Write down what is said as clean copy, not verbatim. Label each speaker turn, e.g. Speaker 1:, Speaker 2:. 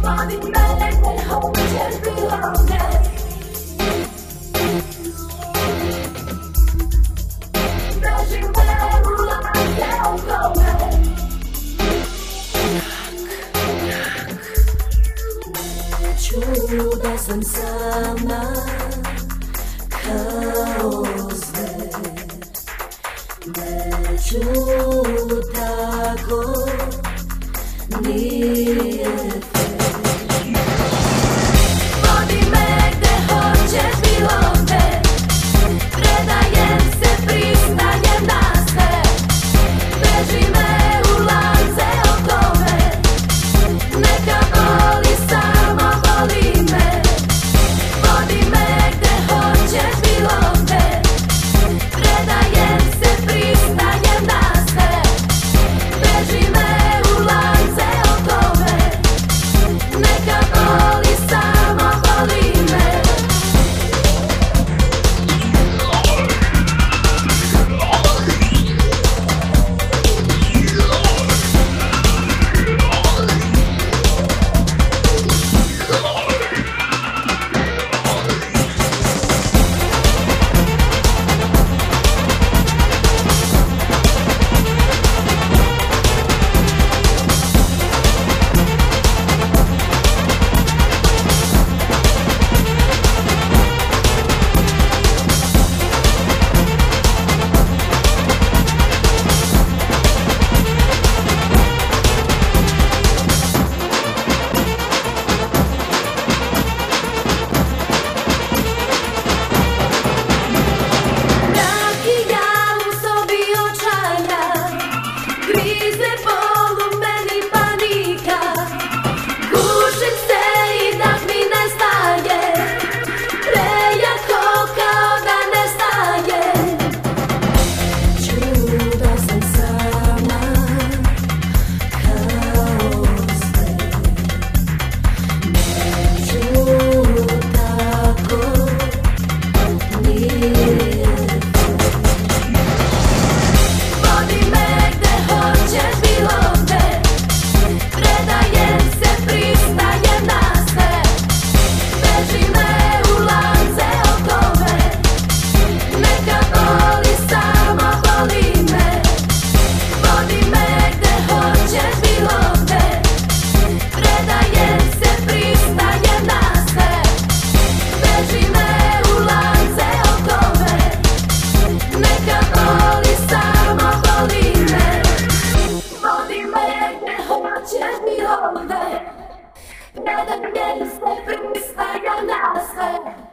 Speaker 1: Vodi me gde hoćeš, bilo gde. Drži me u lance oko me. Neću da sam sama kao zver. Neću tako, nije fer. Vodi me gde hoćeš, bilo gde. Predajem se, pristajem na sve. Drži me u lance oko me. Neka boli, samo boli me. Vodi me gde hoćeš, bilo gde. Predajem se, pristajem na sve. Drži me u lance oko me. Neka boli, samo boli me. Predajem se, pristajem na sve.